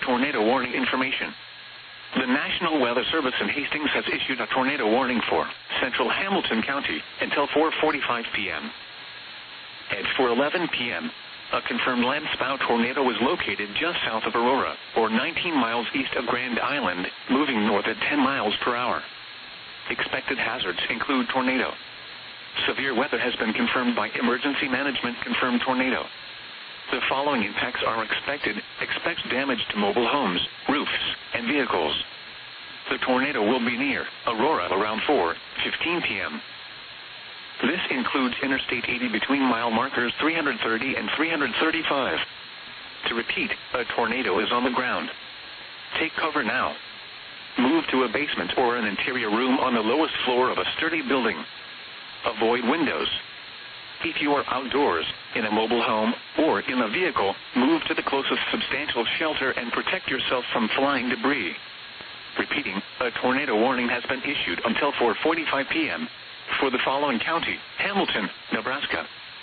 tornado warning information. The National Weather Service in Hastings has issued a tornado warning for central Hamilton County until 4:45 p.m. At 4:11 p.m., a confirmed landspout tornado was located just south of Aurora, or 19 miles east of Grand Island, moving north at 10 miles per hour. Expected hazards include tornado. Severe weather has been confirmed by Emergency Management confirmed tornado. The following impacts are expected. Expect damage to mobile homes, roofs, and vehicles. The tornado will be near Aurora around 4:15 p.m. This includes Interstate 80 between mile markers 330 and 335. To repeat, a tornado is on the ground. Take cover now. Move to a basement or an interior room on the lowest floor of a sturdy building. Avoid windows. If you are outdoors, in a mobile home, or in a vehicle, move to the closest substantial shelter and protect yourself from flying debris. Repeating, a tornado warning has been issued until 4:45 p.m. for the following county: Hamilton, Nebraska,